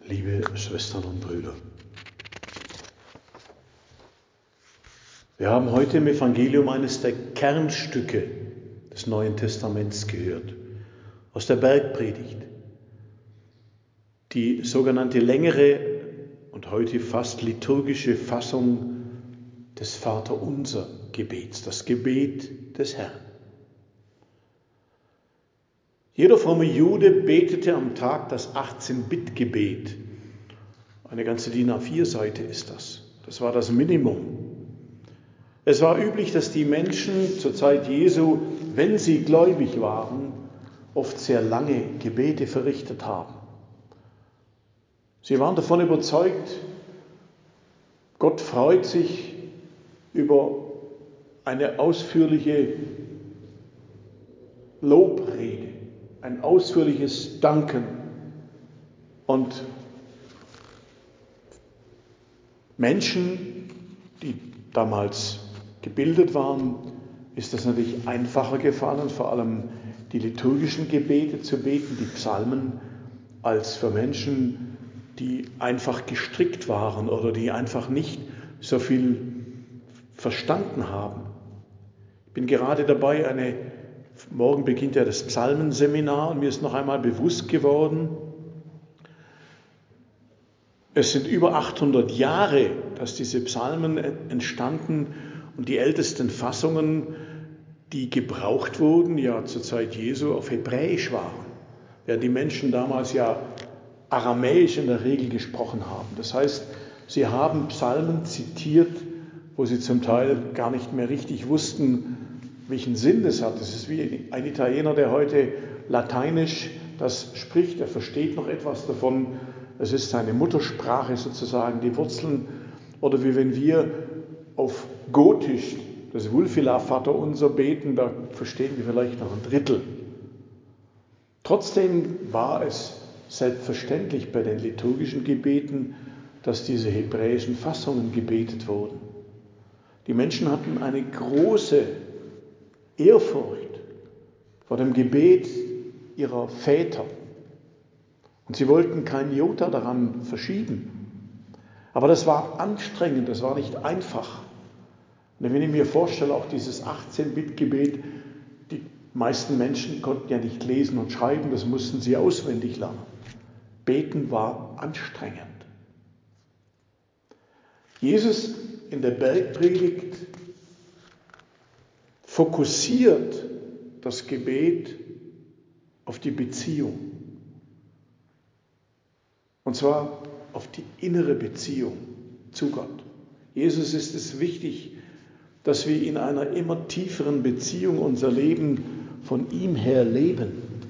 Liebe Schwestern und Brüder, wir haben heute im Evangelium eines der Kernstücke des Neuen Testaments gehört, aus der Bergpredigt. Die sogenannte längere und heute fast liturgische Fassung des Vaterunser-Gebets, das Gebet des Herrn. Jeder fromme Jude betete am Tag das 18-Bit-Gebet. Eine ganze DIN A4-Seite ist das. Das war das Minimum. Es war üblich, dass die Menschen zur Zeit Jesu, wenn sie gläubig waren, oft sehr lange Gebete verrichtet haben. Sie waren davon überzeugt, Gott freut sich über eine ausführliche Lobrede, ein ausführliches Danken. Und Menschen, die damals gebildet waren, ist das natürlich einfacher gefallen, vor allem die liturgischen Gebete zu beten, die Psalmen, als für Menschen, die einfach gestrickt waren oder die einfach nicht so viel verstanden haben. Ich bin gerade dabei, morgen beginnt ja das Psalmenseminar und mir ist noch einmal bewusst geworden, es sind über 800 Jahre, dass diese Psalmen entstanden und die ältesten Fassungen, die gebraucht wurden, ja zur Zeit Jesu auf Hebräisch waren, während die Menschen damals ja Aramäisch in der Regel gesprochen haben. Das heißt, sie haben Psalmen zitiert, wo sie zum Teil gar nicht mehr richtig wussten, welchen Sinn das hat. Das ist wie ein Italiener, der heute Lateinisch das spricht, der versteht noch etwas davon. Es ist seine Muttersprache sozusagen, die Wurzeln. Oder wie wenn wir auf Gotisch das Wulfila Vaterunser beten, da verstehen wir vielleicht noch ein Drittel. Trotzdem war es selbstverständlich bei den liturgischen Gebeten, dass diese hebräischen Fassungen gebetet wurden. Die Menschen hatten eine große Ehrfurcht vor dem Gebet ihrer Väter. Und sie wollten kein Jota daran verschieben. Aber das war anstrengend, das war nicht einfach. Und wenn ich mir vorstelle, auch dieses 18-Bit-Gebet, die meisten Menschen konnten ja nicht lesen und schreiben, das mussten sie auswendig lernen. Beten war anstrengend. Jesus in der Bergpredigt fokussiert das Gebet auf die Beziehung. Und zwar auf die innere Beziehung zu Gott. Jesus ist es wichtig, dass wir in einer immer tieferen Beziehung unser Leben von ihm her leben.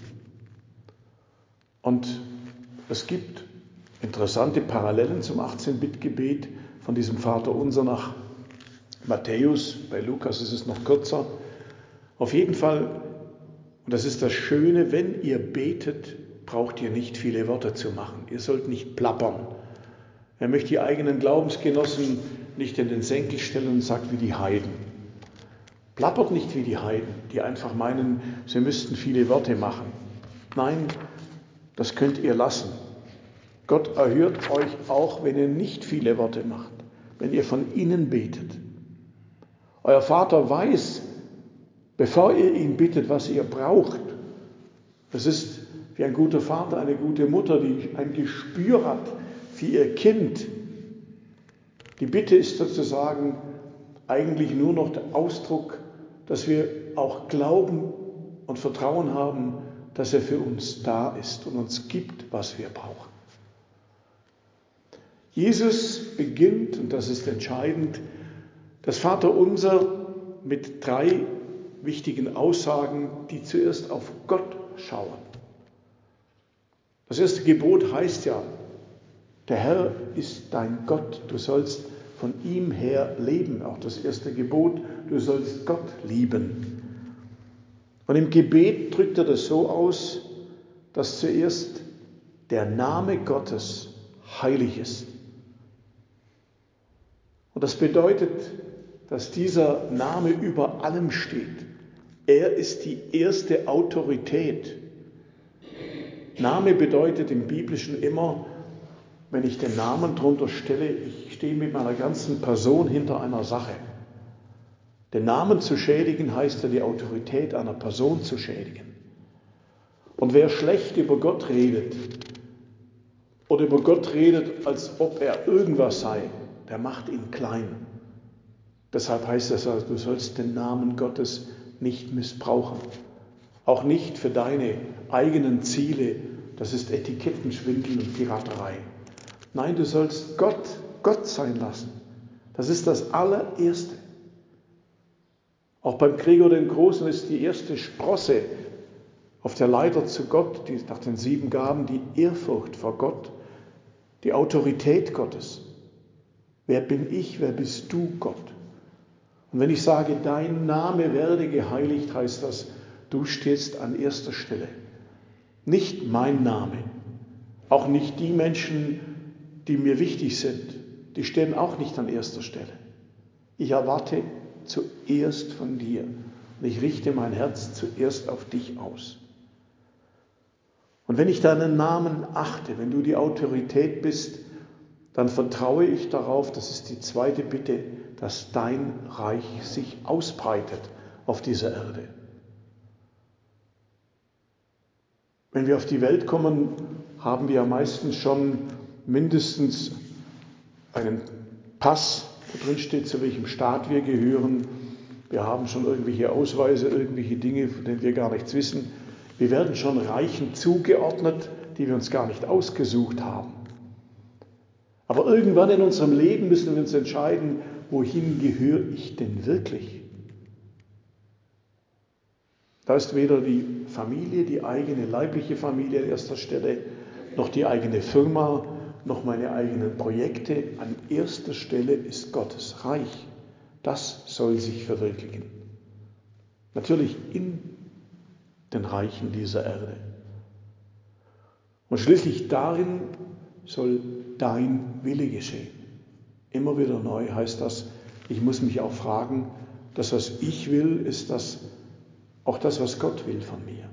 Und es gibt interessante Parallelen zum 18-Bit-Gebet von diesem Vaterunser nach Matthäus. Bei Lukas ist es noch kürzer. Auf jeden Fall, und das ist das Schöne, wenn ihr betet, braucht ihr nicht viele Worte zu machen. Ihr sollt nicht plappern. Er möchte die eigenen Glaubensgenossen nicht in den Senkel stellen und sagt wie die Heiden. Plappert nicht wie die Heiden, die einfach meinen, sie müssten viele Worte machen. Nein, das könnt ihr lassen. Gott erhört euch auch, wenn ihr nicht viele Worte macht, wenn ihr von innen betet. Euer Vater weiß, bevor ihr ihn bittet, was ihr braucht. Es ist wie ein guter Vater, eine gute Mutter, die ein Gespür hat für ihr Kind. Die Bitte ist sozusagen eigentlich nur noch der Ausdruck, dass wir auch glauben und Vertrauen haben, dass er für uns da ist und uns gibt, was wir brauchen. Jesus beginnt, und das ist entscheidend, das Vaterunser mit 3 wichtigen Aussagen, die zuerst auf Gott schauen. Das erste Gebot heißt ja, der Herr ist dein Gott, du sollst von ihm her leben. Auch das erste Gebot, du sollst Gott lieben. Und im Gebet drückt er das so aus, dass zuerst der Name Gottes heilig ist. Und das bedeutet, dass dieser Name über allem steht. Er ist die erste Autorität. Name bedeutet im Biblischen immer wenn ich den Namen drunter stelle, ich stehe mit meiner ganzen Person hinter einer Sache. Den Namen zu schädigen heißt ja, die Autorität einer Person zu schädigen. Und wer schlecht über Gott redet oder über Gott redet, als ob er irgendwas sei, der macht ihn klein. Deshalb heißt es also, du sollst den Namen Gottes nicht missbrauchen. Auch nicht für deine eigenen Ziele. Das ist Etikettenschwindel und Piraterei. Nein, du sollst Gott sein lassen. Das ist das allererste. Auch beim Gregor den Großen ist die erste Sprosse auf der Leiter zu Gott, die nach den 7 Gaben, die Ehrfurcht vor Gott, die Autorität Gottes. Wer bin ich, wer bist du, Gott? Und wenn ich sage, dein Name werde geheiligt, heißt das, du stehst an erster Stelle. Nicht mein Name, auch nicht die Menschen, die mir wichtig sind, die stehen auch nicht an erster Stelle. Ich erwarte zuerst von dir und ich richte mein Herz zuerst auf dich aus. Und wenn ich deinen Namen achte, wenn du die Autorität bist, dann vertraue ich darauf, das ist die zweite Bitte, dass dein Reich sich ausbreitet auf dieser Erde. Wenn wir auf die Welt kommen, haben wir ja meistens schon mindestens einen Pass, wo drin steht, zu welchem Staat wir gehören. Wir haben schon irgendwelche Ausweise, irgendwelche Dinge, von denen wir gar nichts wissen. Wir werden schon Reichen zugeordnet, die wir uns gar nicht ausgesucht haben. Aber irgendwann in unserem Leben müssen wir uns entscheiden, wohin gehöre ich denn wirklich? Da ist weder die Familie, die eigene leibliche Familie an erster Stelle, noch die eigene Firma, noch meine eigenen Projekte. An erster Stelle ist Gottes Reich. Das soll sich verwirklichen. Natürlich in den Reichen dieser Erde. Und schließlich darin soll dein Wille geschehen. Immer wieder neu heißt das, ich muss mich auch fragen, das, was ich will, ist das auch das, was Gott will von mir.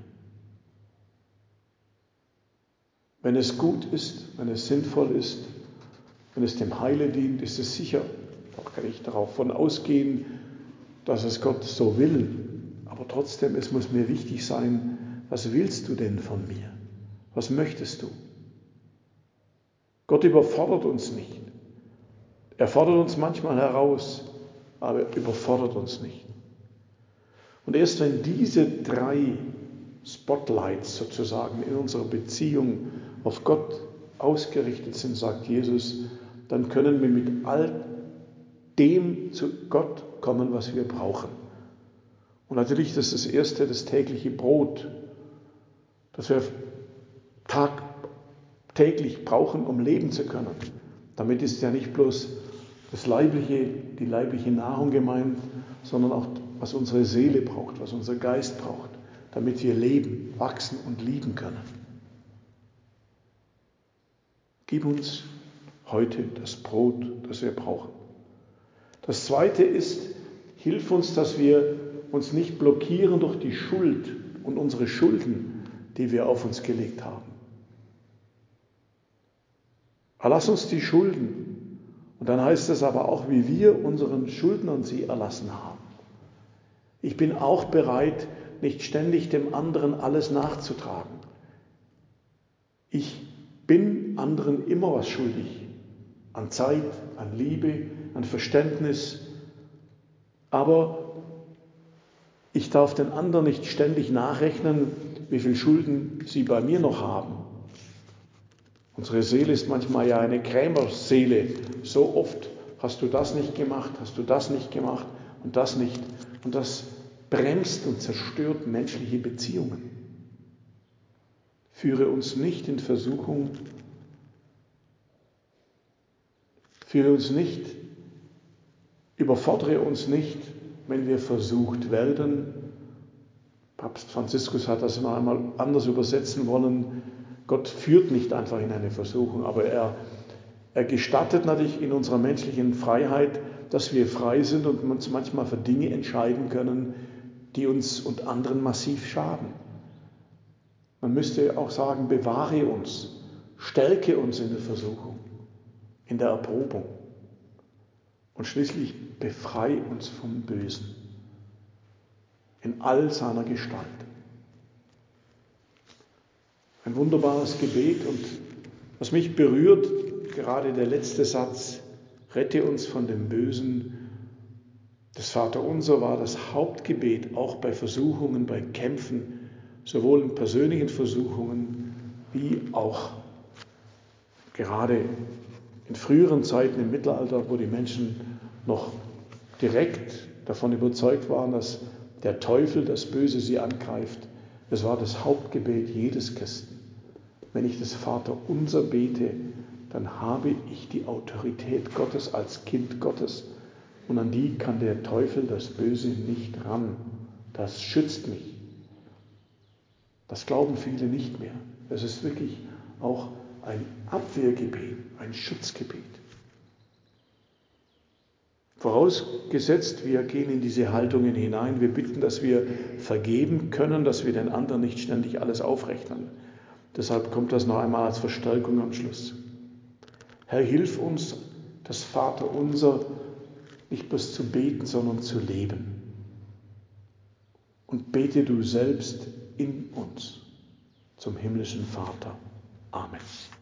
Wenn es gut ist, wenn es sinnvoll ist, wenn es dem Heile dient, ist es sicher, auch kann ich davon ausgehen, dass es Gott so will. Aber trotzdem, es muss mir wichtig sein, was willst du denn von mir? Was möchtest du? Gott überfordert uns nicht. Er fordert uns manchmal heraus, aber er überfordert uns nicht. Und erst wenn diese 3 Spotlights sozusagen in unserer Beziehung auf Gott ausgerichtet sind, sagt Jesus, dann können wir mit all dem zu Gott kommen, was wir brauchen. Und natürlich ist das erste, das tägliche Brot, das wir tagtäglich brauchen, um leben zu können. Damit ist ja nicht bloß die leibliche Nahrung gemeint, sondern auch, was unsere Seele braucht, was unser Geist braucht, damit wir leben, wachsen und lieben können. Gib uns heute das Brot, das wir brauchen. Das Zweite ist, hilf uns, dass wir uns nicht blockieren durch die Schuld und unsere Schulden, die wir auf uns gelegt haben. Erlass uns die Schulden. Und dann heißt es aber auch, wie wir unseren Schuldnern sie erlassen haben. Ich bin auch bereit, nicht ständig dem anderen alles nachzutragen. Ich bin anderen immer was schuldig. An Zeit, an Liebe, an Verständnis. Aber ich darf den anderen nicht ständig nachrechnen, wie viel Schulden sie bei mir noch haben. Unsere Seele ist manchmal ja eine Krämerseele. So oft hast du das nicht gemacht, hast du das nicht gemacht und das nicht. Und das bremst und zerstört menschliche Beziehungen. Führe uns nicht in Versuchung, überfordere uns nicht, wenn wir versucht werden. Papst Franziskus hat das mal einmal anders übersetzen wollen. Gott führt nicht einfach in eine Versuchung, aber er gestattet natürlich in unserer menschlichen Freiheit, dass wir frei sind und uns manchmal für Dinge entscheiden können, die uns und anderen massiv schaden. Man müsste auch sagen, bewahre uns, stärke uns in der Versuchung. in der Erprobung und schließlich befreie uns vom Bösen in all seiner Gestalt. Ein wunderbares Gebet, und was mich berührt, gerade der letzte Satz, rette uns von dem Bösen. Das Vaterunser war das Hauptgebet, auch bei Versuchungen, bei Kämpfen, sowohl in persönlichen Versuchungen wie auch gerade in früheren Zeiten im Mittelalter, wo die Menschen noch direkt davon überzeugt waren, dass der Teufel, das Böse, sie angreift. Es war das Hauptgebet jedes Christen. Wenn ich das Vaterunser bete, dann habe ich die Autorität Gottes als Kind Gottes. Und an die kann der Teufel, das Böse, nicht ran. Das schützt mich. Das glauben viele nicht mehr. Es ist wirklich auch ein Abwehrgebet, ein Schutzgebet. Vorausgesetzt, wir gehen in diese Haltungen hinein, wir bitten, dass wir vergeben können, dass wir den anderen nicht ständig alles aufrechnen. Deshalb kommt das noch einmal als Verstärkung am Schluss. Herr, hilf uns, das Vaterunser nicht bloß zu beten, sondern zu leben. Und bete du selbst in uns zum himmlischen Vater. Amen.